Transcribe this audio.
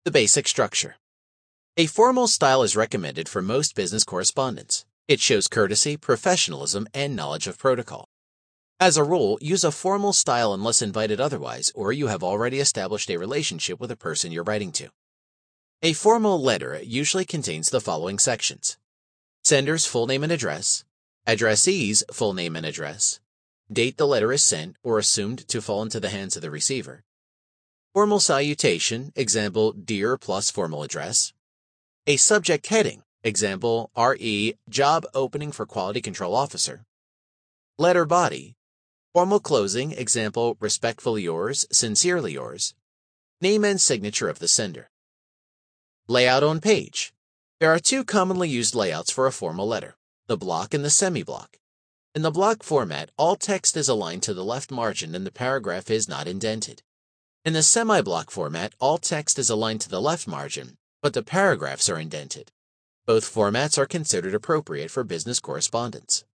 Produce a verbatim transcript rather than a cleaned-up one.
The basic structure. A formal style is recommended for most business correspondence. It shows courtesy, professionalism, and knowledge of protocol. As a rule, use a formal style unless invited otherwise, or you have already established a relationship with the person you're writing to. A formal letter usually contains the following sections: sender's full name and address, addressee's full name and address, date the letter is sent or assumed to fall into the hands of the receiver, formal salutation, example, dear plus formal address, a subject heading, example, R E, job opening for quality control officer, letter body, formal closing, example, respectfully yours, sincerely yours, name and signature of the sender. Layout on page. There are two commonly used layouts for a formal letter, the block and the semi-block. In the block format, all text is aligned to the left margin and the paragraph is not indented. In the semi-block format, all text is aligned to the left margin, but the paragraphs are indented. Both formats are considered appropriate for business correspondence.